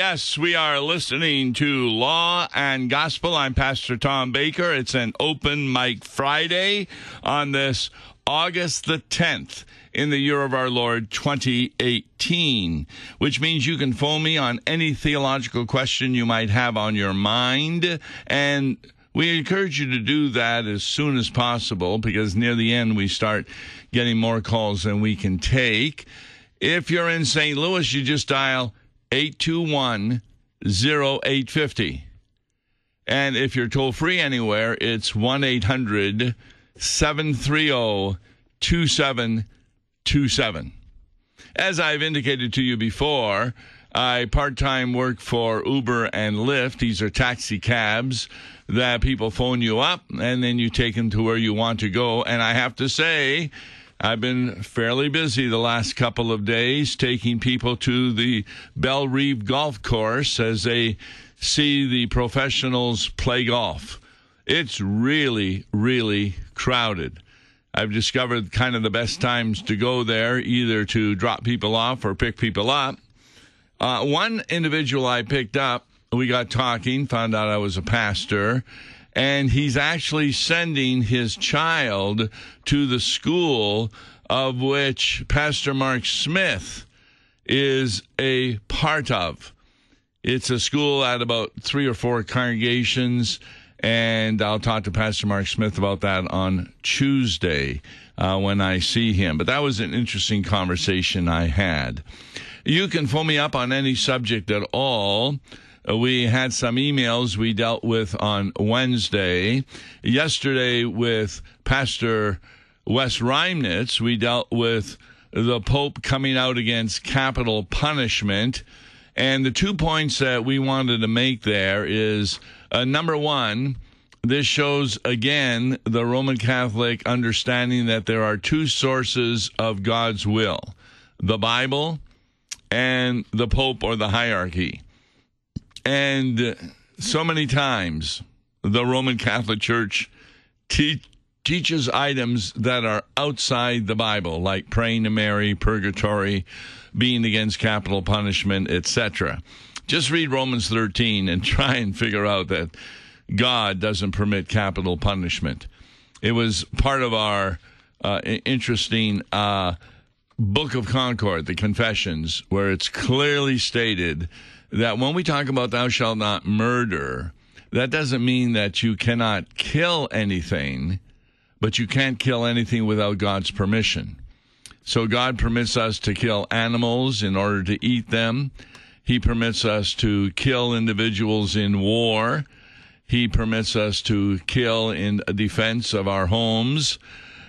Yes, we are listening to Law and Gospel. I'm Pastor Tom Baker. It's an open mic Friday on this August the 10th in the year of our Lord 2018, which means you can phone me on any theological question you might have on your mind. And we encourage you to do that as soon as possible because near the end we start getting more calls than we can take. If you're in St. Louis, you just dial 821-0850. And if you're toll-free anywhere, it's 1-800-730-2727. As I've indicated to you before, I part-time work for Uber and Lyft. These are taxi cabs that people phone you up, and then you take them to where you want to go. And I have to say, I've been fairly busy the last couple of days taking people to the Belle Reve Golf Course as they see the professionals play golf. It's really, really crowded. I've discovered kind of the best times to go there, either to drop people off or pick people up. One individual I picked up, we got talking, found out I was a pastor, and he's actually sending his child to the school of which Pastor Mark Smith is a part of. It's a school at about 3 or 4 congregations, and I'll talk to Pastor Mark Smith about that on Tuesday when I see him. But that was an interesting conversation I had. You can phone me up on any subject at all. We had some emails we dealt with on Wednesday. Yesterday with Pastor Wes Reimnitz, we dealt with the Pope coming out against capital punishment. And the 2 points that we wanted to make there is, number one, this shows, again, the Roman Catholic understanding that there are 2 sources of God's will, the Bible and the Pope or the hierarchy. And so many times the Roman Catholic Church teaches items that are outside the Bible, like praying to Mary, purgatory, being against capital punishment, etc. Just read Romans 13 and try and figure out that God doesn't permit capital punishment. It was part of our interesting Book of Concord, the Confessions, where it's clearly stated that when we talk about thou shalt not murder, that doesn't mean that you cannot kill anything, but you can't kill anything without God's permission. So God permits us to kill animals in order to eat them. He permits us to kill individuals in war. He permits us to kill in defense of our homes.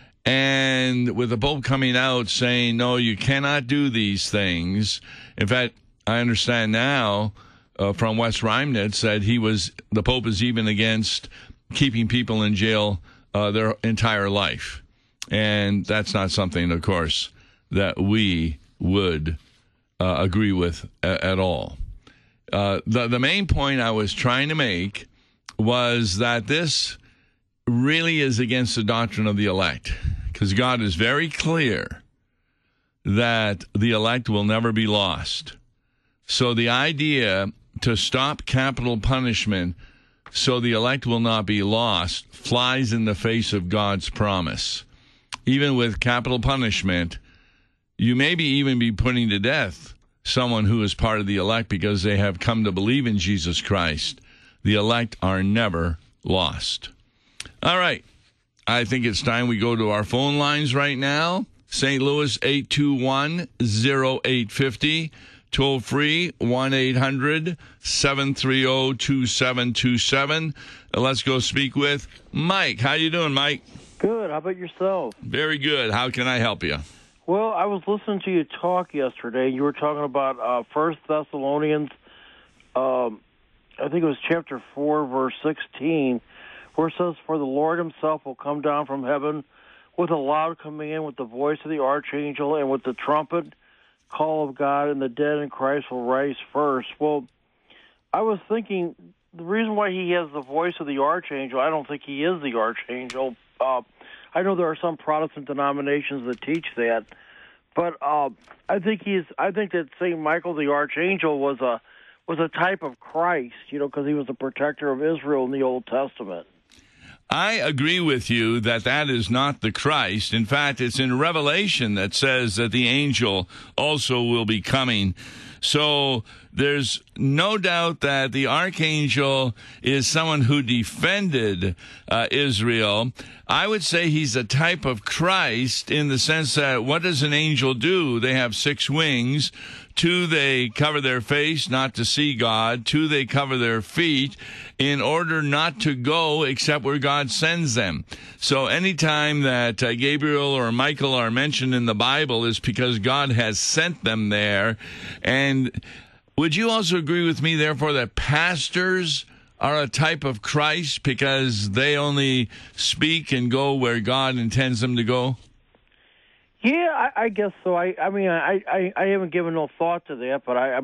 And with the Pope coming out saying, no, you cannot do these things. In fact, I understand now from Wes Reimnitz that the Pope is even against keeping people in jail their entire life. And that's not something, of course, that we would agree with at all. The main point I was trying to make was that this really is against the doctrine of the elect, because God is very clear that the elect will never be lost. So the idea to stop capital punishment so the elect will not be lost flies in the face of God's promise. Even with capital punishment, you maybe even be putting to death someone who is part of the elect because they have come to believe in Jesus Christ. The elect are never lost. All right. I think it's time we go to our phone lines right now. St. Louis, 821-0850. Toll free, 1-800-730-2727. Let's go speak with Mike. How you doing, Mike? Good. How about yourself? Very good. How can I help you? Well, I was listening to you talk yesterday. You were talking about 1 Thessalonians, I think it was chapter 4, verse 16, where it says, for the Lord himself will come down from heaven with a loud command, with the voice of the archangel, and with the trumpet call of God, and the dead in Christ will rise first. Well, I was thinking the reason why he has the voice of the archangel, I don't think he is the archangel. I know there are some Protestant denominations that teach that, but I think that St. Michael the archangel was was a type of Christ, because he was the protector of Israel in the Old Testament. I agree with you that is not the Christ. In fact, it's in Revelation that says that the angel also will be coming. So there's no doubt that the archangel is someone who defended Israel. I would say he's a type of Christ in the sense that what does an angel do? They have 6 wings. 2, they cover their face not to see God. 2, they cover their feet in order not to go except where God sends them. So anytime that Gabriel or Michael are mentioned in the Bible is because God has sent them there. And would you also agree with me, therefore, that pastors are a type of Christ because they only speak and go where God intends them to go? Yeah, I guess so. I haven't given no thought to that, but I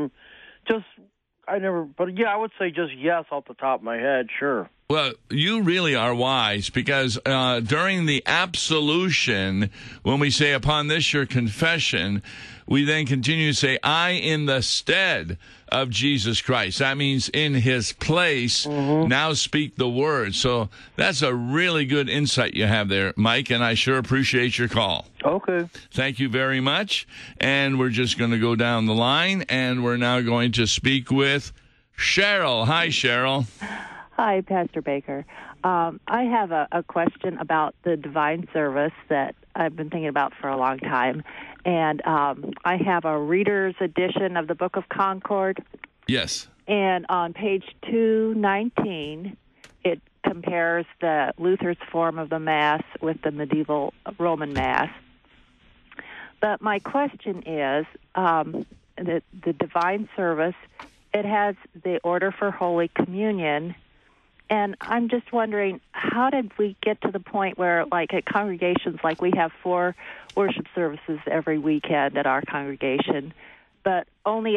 would say just yes off the top of my head, sure. Well, you really are wise because during the absolution, when we say, upon this your confession, we then continue to say, I in the stead of Jesus Christ. That means in his place, now speak the word. So that's a really good insight you have there, Mike, and I sure appreciate your call. Okay. Thank you very much. And we're just going to go down the line, and we're now going to speak with Cheryl. Hi, Cheryl. Hi, Pastor Baker. I have a question about the divine service that I've been thinking about for a long time. And I have a reader's edition of the Book of Concord. Yes. And on page 219, it compares the Luther's form of the Mass with the medieval Roman Mass. But my question is, the divine service, it has the order for Holy Communion. And I'm just wondering, how did we get to the point where, like at congregations, like we have 4 worship services every weekend at our congregation, but only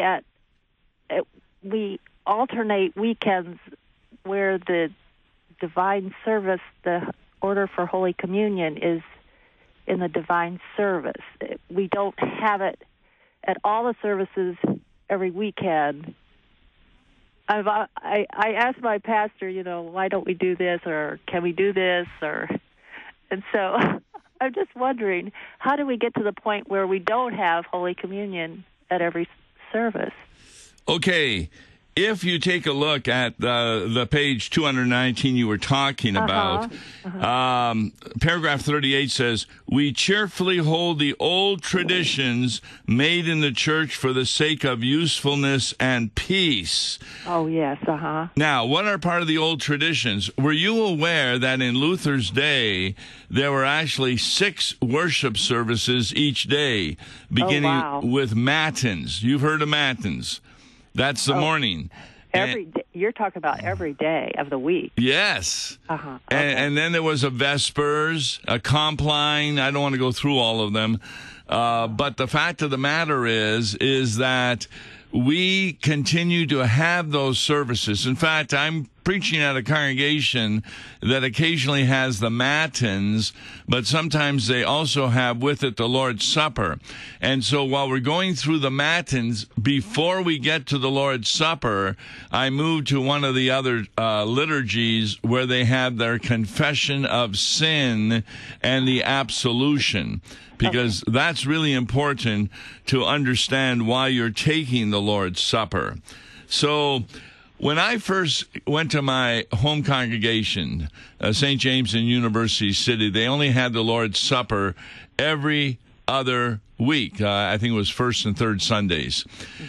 we alternate weekends where the divine service, the order for Holy Communion, is in the divine service. We don't have it at all the services every weekend. I asked my pastor, why don't we do this, or can we do this, and so I'm just wondering, how do we get to the point where we don't have Holy Communion at every service? Okay. If you take a look at the page 219 you were talking about, paragraph 38 says, we cheerfully hold the old traditions made in the church for the sake of usefulness and peace. Oh, yes, Now, what are part of the old traditions? Were you aware that in Luther's day, there were actually 6 worship services each day, beginning with matins? You've heard of matins. That's the morning. You're talking about every day of the week. Yes. Okay. And then there was a Vespers, a Compline. I don't want to go through all of them. But the fact of the matter is that we continue to have those services. In fact, I'm preaching at a congregation that occasionally has the matins, but sometimes they also have with it the Lord's Supper. And so while we're going through the matins, before we get to the Lord's Supper, I move to one of the other liturgies where they have their confession of sin and the absolution, because that's really important to understand why you're taking the Lord's Supper. So when I first went to my home congregation, St. James in University City, they only had the Lord's Supper every other week. I think it was first and third Sundays.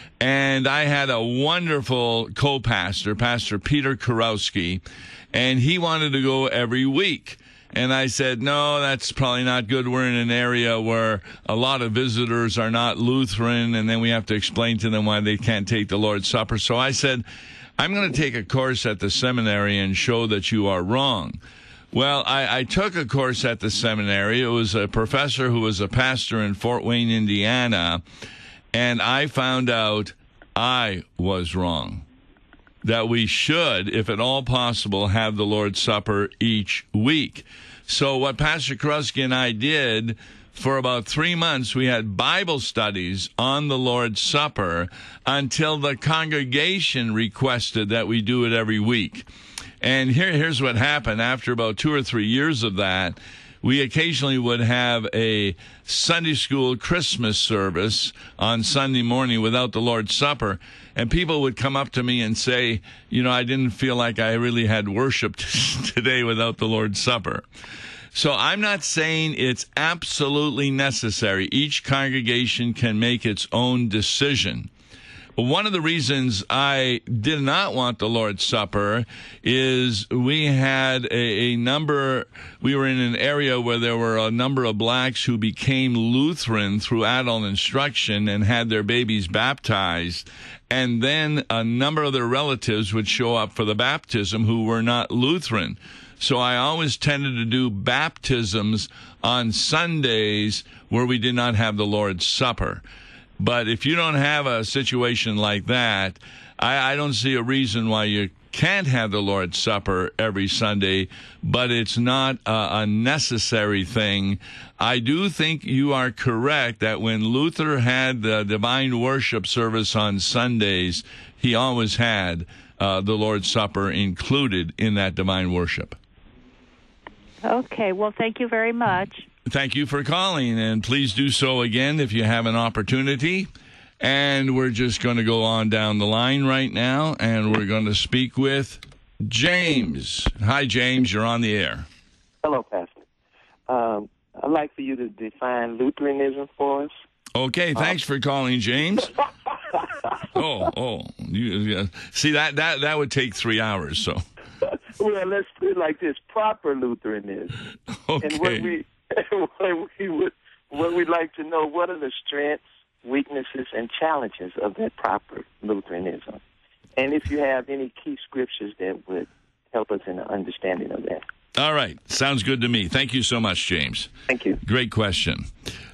And I had a wonderful co-pastor, Pastor Peter Kurowski, and he wanted to go every week. And I said, no, that's probably not good. We're in an area where a lot of visitors are not Lutheran, and then we have to explain to them why they can't take the Lord's Supper. So I said, I'm going to take a course at the seminary and show that you are wrong. Well, I took a course at the seminary. It was a professor who was a pastor in Fort Wayne, Indiana, and I found out I was wrong, that we should, if at all possible, have the Lord's Supper each week. So what Pastor Kurowski and I did for about 3 months, we had Bible studies on the Lord's Supper until the congregation requested that we do it every week. And here's what happened. After about 2 or 3 years of that, we occasionally would have a Sunday school Christmas service on Sunday morning without the Lord's Supper. And people would come up to me and say, I didn't feel like I really had worship today without the Lord's Supper. So I'm not saying it's absolutely necessary. Each congregation can make its own decision. One of the reasons I did not want the Lord's Supper is we had we were in an area where there were a number of blacks who became Lutheran through adult instruction and had their babies baptized. And then a number of their relatives would show up for the baptism who were not Lutheran. So I always tended to do baptisms on Sundays where we did not have the Lord's Supper. But if you don't have a situation like that, I don't see a reason why you can't have the Lord's Supper every Sunday, but it's not a necessary thing. I do think you are correct that when Luther had the divine worship service on Sundays, he always had the Lord's Supper included in that divine worship. Okay, well, thank you very much. Thank you for calling, and please do so again if you have an opportunity. And we're just going to go on down the line right now, and we're going to speak with James. Hi, James. You're on the air. Hello, Pastor. I'd like for you to define Lutheranism for us. Okay, thanks for calling, James. See, that would take 3 hours, so. Well, let's put it like this, proper Lutheranism. Okay. And what we'd like to know, what are the strengths, weaknesses, and challenges of that proper Lutheranism? And if you have any key scriptures that would help us in the understanding of that. All right. Sounds good to me. Thank you so much, James. Thank you. Great question.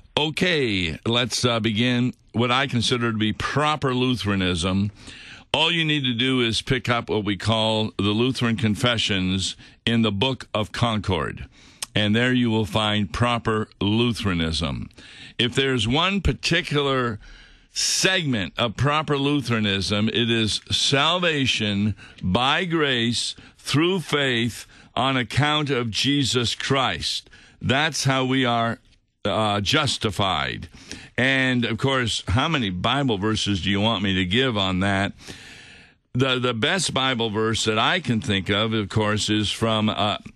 Okay, let's begin what I consider to be proper Lutheranism. All you need to do is pick up what we call the Lutheran Confessions in the Book of Concord. And there you will find proper Lutheranism. If there's one particular segment of proper Lutheranism, it is salvation by grace through faith on account of Jesus Christ. That's how we are justified. And, of course, how many Bible verses do you want me to give on that? The best Bible verse that I can think of course, is from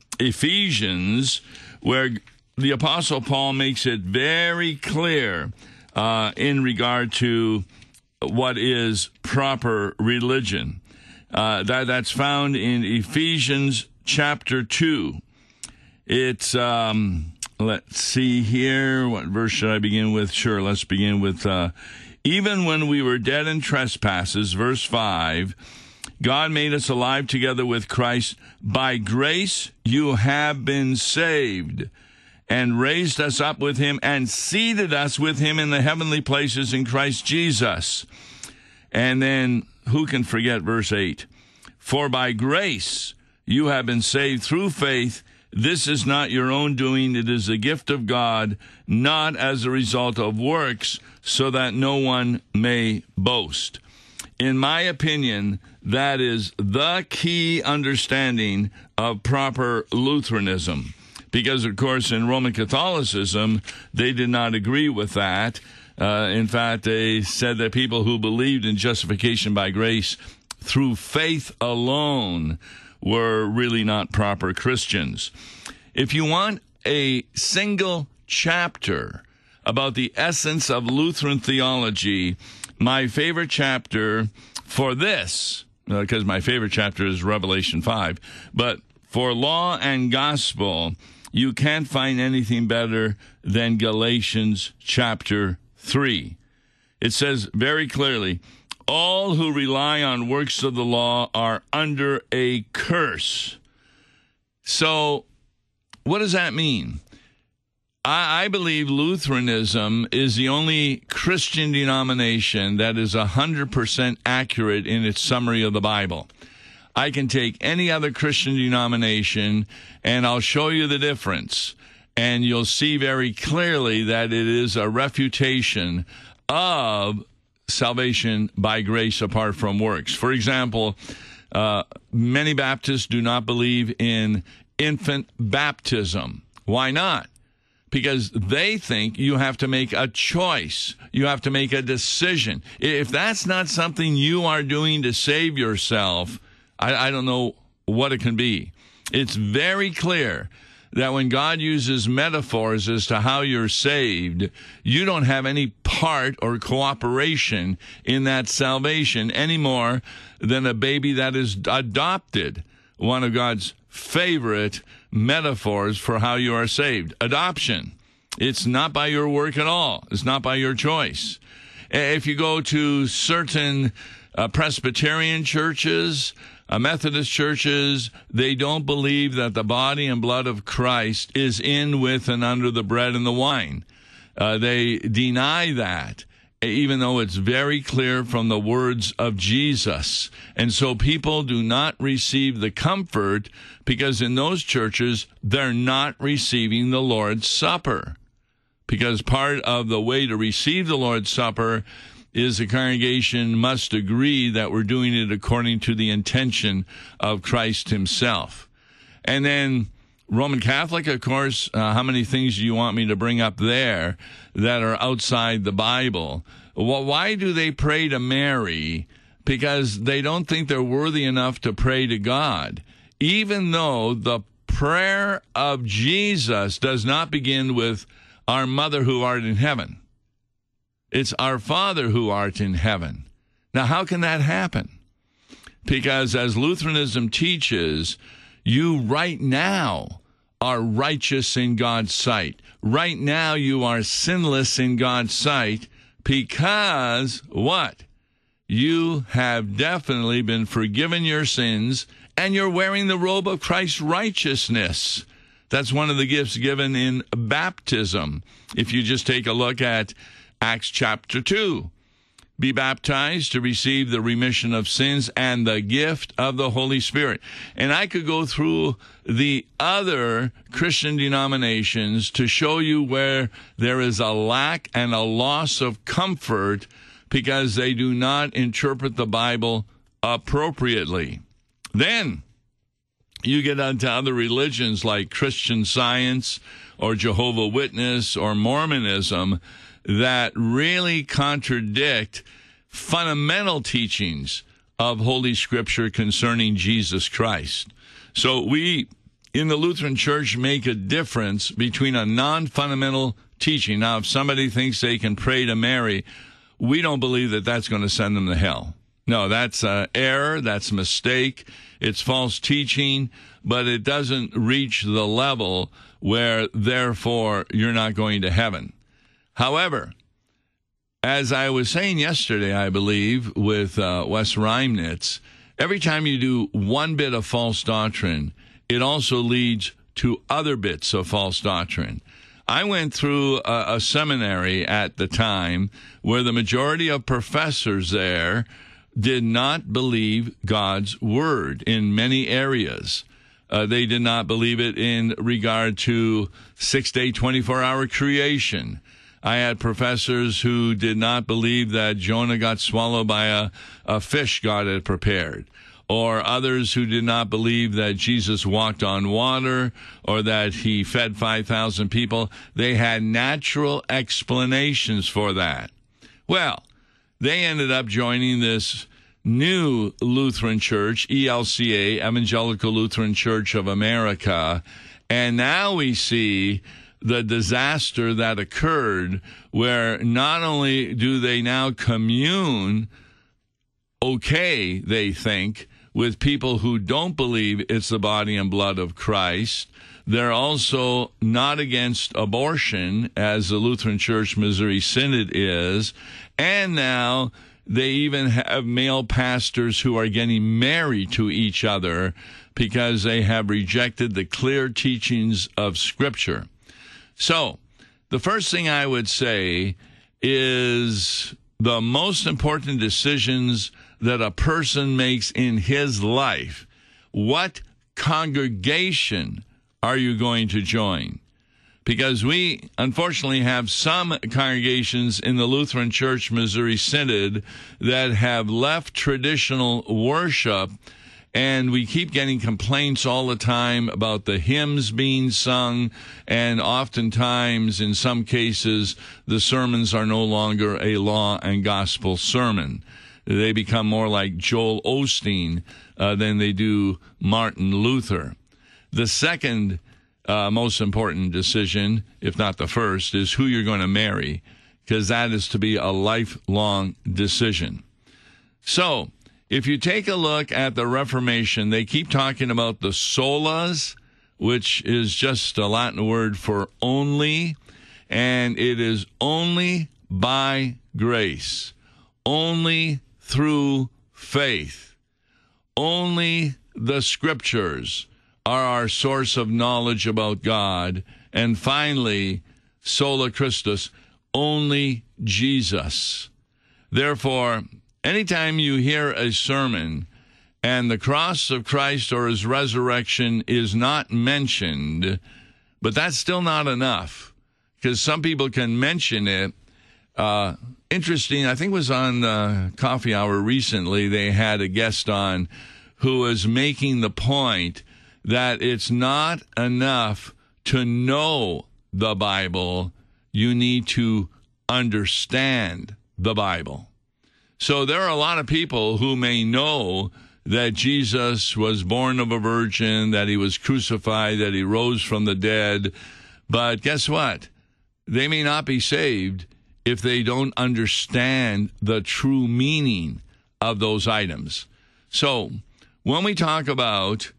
Ephesians, where the Apostle Paul makes it very clear in regard to what is proper religion. That's found in Ephesians chapter 2. It's, let's see here, what verse should I begin with? Sure, let's begin with, even when we were dead in trespasses, verse 5, God made us alive together with Christ. By grace you have been saved, and raised us up with him, and seated us with him in the heavenly places in Christ Jesus. And then, who can forget verse 8? For by grace you have been saved through faith. This is not your own doing. It is a gift of God, not as a result of works, so that no one may boast. In my opinion, that is the key understanding of proper Lutheranism. Because, of course, in Roman Catholicism, they did not agree with that. In fact, they said that people who believed in justification by grace through faith alone were really not proper Christians. If you want a single chapter about the essence of Lutheran theology, my favorite chapter for this, because my favorite chapter is Revelation 5, but for law and gospel, you can't find anything better than Galatians chapter 3. It says very clearly, all who rely on works of the law are under a curse. So, what does that mean? I believe Lutheranism is the only Christian denomination that is 100% accurate in its summary of the Bible. I can take any other Christian denomination and I'll show you the difference. And you'll see very clearly that it is a refutation of salvation by grace apart from works. For example, many Baptists do not believe in infant baptism. Why not? Because they think you have to make a choice. You have to make a decision. If that's not something you are doing to save yourself, I don't know what it can be. It's very clear that when God uses metaphors as to how you're saved, you don't have any part or cooperation in that salvation any more than a baby that is adopted. One of God's favorite metaphors for how you are saved. Adoption. It's not by your work at all. It's not by your choice. If you go to certain Presbyterian churches, Methodist churches, they don't believe that the body and blood of Christ is in, with, and under the bread and the wine. They deny that, even though it's very clear from the words of Jesus. And so people do not receive the comfort because in those churches, they're not receiving the Lord's Supper. Because part of the way to receive the Lord's Supper is the congregation must agree that we're doing it according to the intention of Christ himself. And then Roman Catholic, of course, how many things do you want me to bring up there that are outside the Bible? Well, why do they pray to Mary? Because they don't think they're worthy enough to pray to God, even though the prayer of Jesus does not begin with our Mother who art in heaven. It's our Father who art in heaven. Now, how can that happen? Because as Lutheranism teaches, you right now are righteous in God's sight. Right now you are sinless in God's sight because what? You have definitely been forgiven your sins and you're wearing the robe of Christ's righteousness. That's one of the gifts given in baptism. If you just take a look at Acts chapter 2, be baptized to receive the remission of sins and the gift of the Holy Spirit. And I could go through the other Christian denominations to show you where there is a lack and a loss of comfort because they do not interpret the Bible appropriately. Then you get onto other religions like Christian Science or Jehovah's Witness or Mormonism that really contradict fundamental teachings of Holy Scripture concerning Jesus Christ. So we, in the Lutheran Church, make a difference between a non-fundamental teaching. Now, if somebody thinks they can pray to Mary, we don't believe that that's going to send them to hell. No, that's error, that's a mistake, it's false teaching, but it doesn't reach the level where, therefore, you're not going to heaven. However, as I was saying yesterday, I believe, with Wes Reimnitz, every time you do one bit of false doctrine, it also leads to other bits of false doctrine. I went through a seminary at the time where the majority of professors there did not believe God's word in many areas. They did not believe it in regard to 6-day, 24-hour creation. I had professors who did not believe that Jonah got swallowed by a fish God had prepared, or others who did not believe that Jesus walked on water or that he fed 5,000 people. They had natural explanations for that. Well, they ended up joining this new Lutheran Church, ELCA, Evangelical Lutheran Church of America, and now we see the disaster that occurred where not only do they now commune, they think, with people who don't believe it's the body and blood of Christ. They're also not against abortion, as the Lutheran Church Missouri Synod is, and now they even have male pastors who are getting married to each other because they have rejected the clear teachings of Scripture. So, the first thing I would say is the most important decisions that a person makes in his life. What congregation are you going to join? because we unfortunately have some congregations in the Lutheran Church Missouri Synod that have left traditional worship, and we keep getting complaints all the time about the hymns being sung, and oftentimes, in some cases, the sermons are no longer a law and gospel sermon. They become more like Joel Osteen than they do Martin Luther. The second most important decision, if not the first, is who you're going to marry, because that is to be a lifelong decision. So, if you take a look at the Reformation, they keep talking about the solas, which is just a Latin word for only, and it is only by grace, only through faith, only the Scriptures are our source of knowledge about God. And finally, sola Christus, only Jesus. Therefore, anytime you hear a sermon and the cross of Christ or his resurrection is not mentioned, but that's still not enough, because some people can mention it. Interesting, I think it was on Coffee Hour recently, they had a guest on who was making the point that it's not enough to know the Bible, you need to understand the Bible. So there are a lot of people who may know that Jesus was born of a virgin, that he was crucified, that he rose from the dead, but guess what? They may not be saved if they don't understand the true meaning of those items. So when we talk about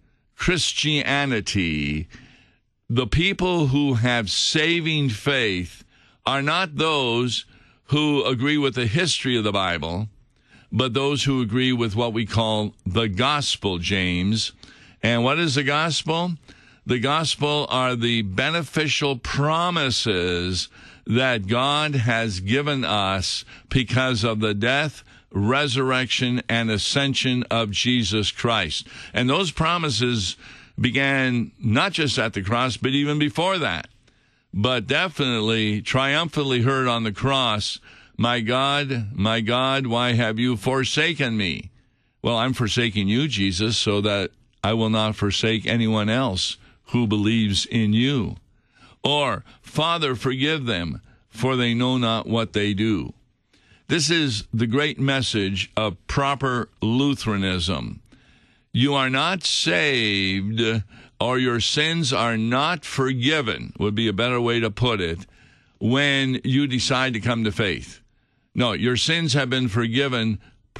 Christianity, the people who have saving faith are not those who agree with the history of the Bible, but those who agree with what we call the gospel, James. And what is the gospel? The gospel are the beneficial promises that God has given us because of the death, resurrection, and ascension of Jesus Christ. And those promises began not just at the cross, but even before that. But definitely triumphantly heard on the cross, my God, why have you forsaken me? Well, I'm forsaking you, Jesus, so that I will not forsake anyone else who believes in you. Or, Father, forgive them, for they know not what they do. This is the great message of proper Lutheranism. You are not saved, or your sins are not forgiven, would be a better way to put it, when you decide to come to faith. No, your sins have been forgiven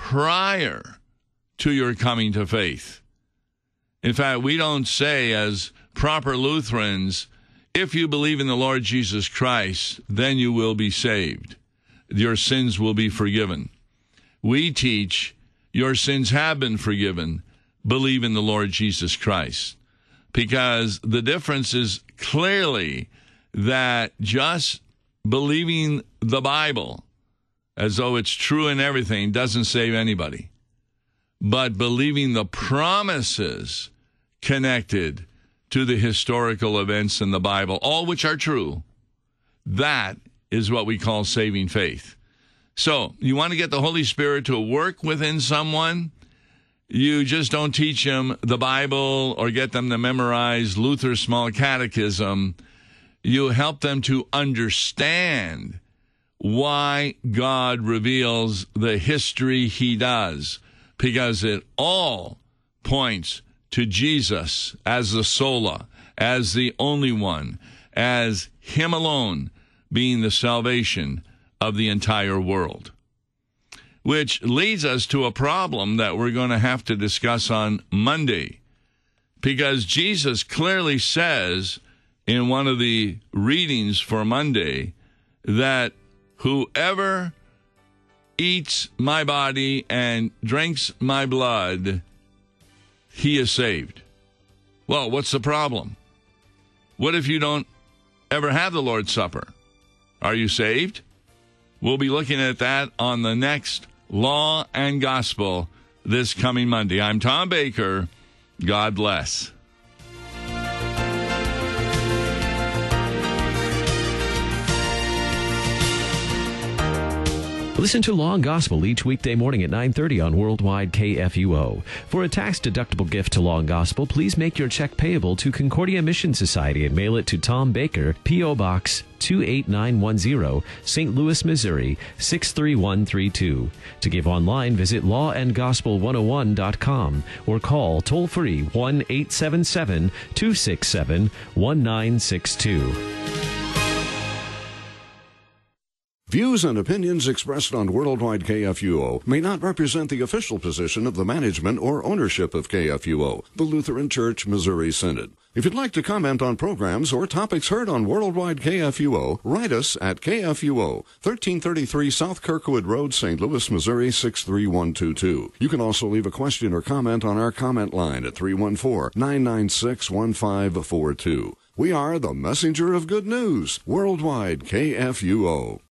prior to your coming to faith. In fact, we don't say as proper Lutherans, if you believe in the Lord Jesus Christ, then you will be saved. Your sins will be forgiven. We teach your sins have been forgiven. Believe in the Lord Jesus Christ. Because the difference is clearly that just believing the Bible as though it's true in everything doesn't save anybody. But believing the promises connected to the historical events in the Bible, all which are true, that is what we call saving faith. So, you want to get the Holy Spirit to work within someone? You just don't teach them the Bible or get them to memorize Luther's Small Catechism. You help them to understand why God reveals the history he does, because it all points to Jesus as the sola, as the only one, as him alone being the salvation of the entire world. Which leads us to a problem that we're going to have to discuss on Monday, because Jesus clearly says in one of the readings for Monday that whoever eats my body and drinks my blood, he is saved. Well, what's the problem? What if you don't ever have the Lord's Supper? Are you saved? We'll be looking at that on the next Law and Gospel this coming Monday. I'm Tom Baker. God bless. Listen to Law and Gospel each weekday morning at 9:30 on Worldwide KFUO. For a tax-deductible gift to Law and Gospel, please make your check payable to Concordia Mission Society and mail it to Tom Baker, P.O. Box 28910, St. Louis, Missouri 63132. To give online, visit lawandgospel101.com or call toll-free 1-877-267-1962. Views and opinions expressed on Worldwide KFUO may not represent the official position of the management or ownership of KFUO, the Lutheran Church Missouri Synod. If you'd like to comment on programs or topics heard on Worldwide KFUO, write us at KFUO, 1333 South Kirkwood Road, St. Louis, Missouri 63122. You can also leave a question or comment on our comment line at 314-996-1542. We are the messenger of good news, Worldwide KFUO.